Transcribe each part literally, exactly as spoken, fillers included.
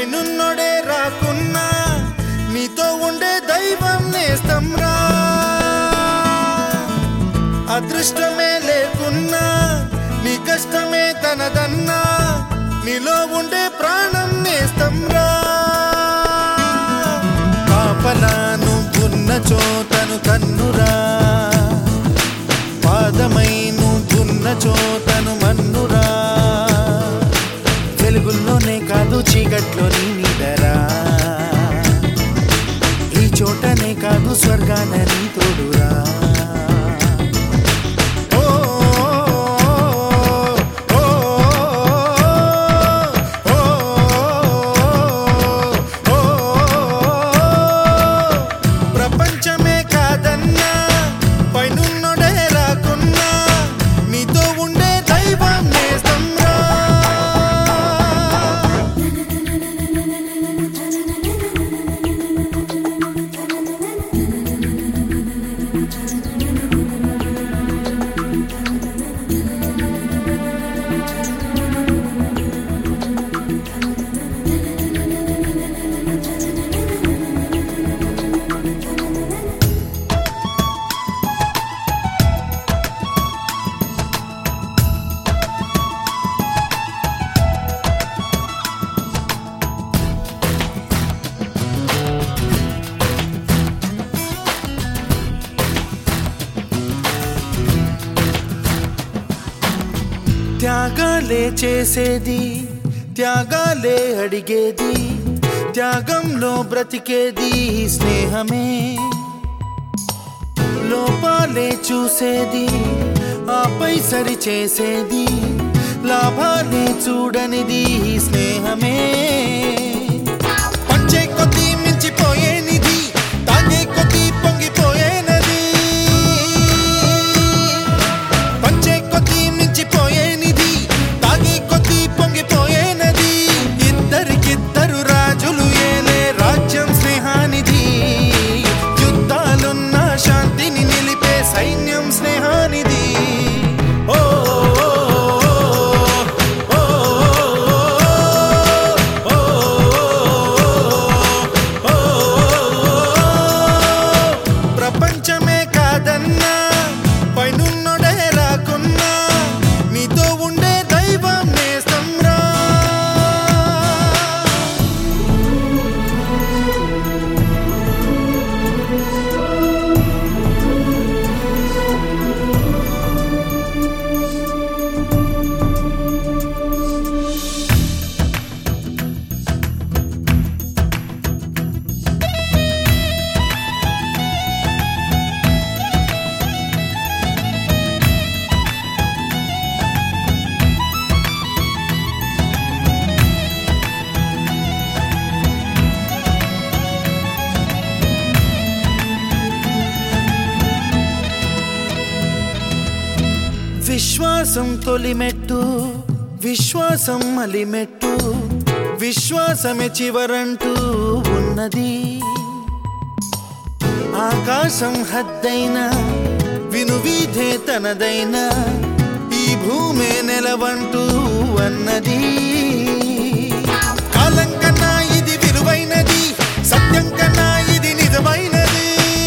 పైనున్నోడే రాకున్నా నీతో ఉండే దైవం నేస్తం రా. అదృష్టమే లేకున్నా నీ కష్టమే తనదన్నా నీలో ఉండే ప్రాణం నేస్తం రా. పాపలా నువ్వున్న చోతను కన్నురా, పాదమై నువ్వున్న చోతను మన్నురా. వెలుగుల్లోనే కాదు చీకట్లో నీ నీడరా, ఈ చోటనే కాదు స్వర్గాన నీ తోడురా. ప్రపంచమే కాదన్నా పైనున్నోడే రాకున్నా నీతో ఉండే దైవం నేస్తం రా. త్యాగాలే చేసేది, త్యాగాలే అడిగేది, త్యాగంలో బ్రతికేది స్నేహమే. లోపాలే చూసేది, ఆపై సరి చేసేది, లాభాలే చూడనిది స్నేహమే. పంచే కొద్దీ మించిపోయే నిధి, తాగే కొద్దీ పొంగిపోయే నది. పంచే కొద్దీ మించిపోయే నిధి, తాగే కొద్దీ పొంగిపోయే నది. ఇద్దరికిద్దరు రాజులు ఏలే రాజ్యం స్నేహానిధి. యుద్ధాలున్న శాంతిని నిలిపే సైన్యం స్నేహానిధి. ఓ ప్రపంచమే కాదన్నా పైనున్నోడే రాకున్నా నీతో ఉండే దైవం నేస్తం రా. విశ్వాసం తొలిమెట్టు, విశ్వాసం అలిమెట్టు, విశ్వాసమే చివరంటూ ఉన్నది. ఆకాశం హద్దైనా వినువీధే తనదైనా ఈ భూమే నెలవంటూ అన్నది. కాలం కన్నా ఇది విలువైనది, సత్యం కన్నా ఇది నిజమైనది.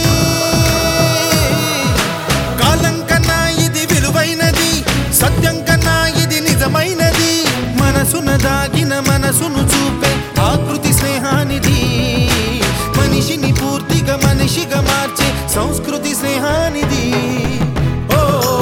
కాలం కన్నా ఇది విలువైనది, సత్యం కన్నా ఇది నిజమైనది. మనసున దాగిన మనసును చూపే ఆకృతి స్నేహానిది. మనిషిని పూర్తిగా మనిషిగా మార్చే సంస్కృతి స్నేహానిది. ఓ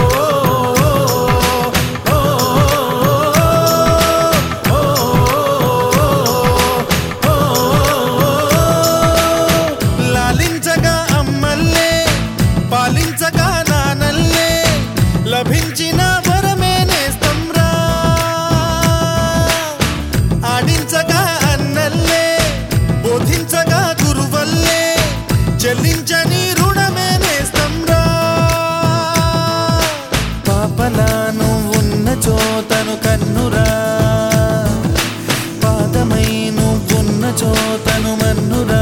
లాలించగా అమ్మల్లే, పాలించగా నానల్లే, లభించిన వరమే నేస్తం రా. ఆడించగా అన్నల్లే, బోధించగా గురువల్లే, చెల్లించని రుణమే నేస్తం రా. పాపలా నువ్వున్న చోతను కన్నురా, పాదమై నువ్వున్న చోతను మన్నురా.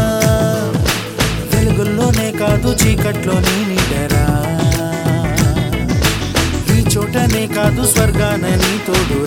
వెలుగుల్లోనే కాదు చీకట్లో నీ నీడరా, ఈ చోటనే కాదు స్వర్గాన నీ తోడు.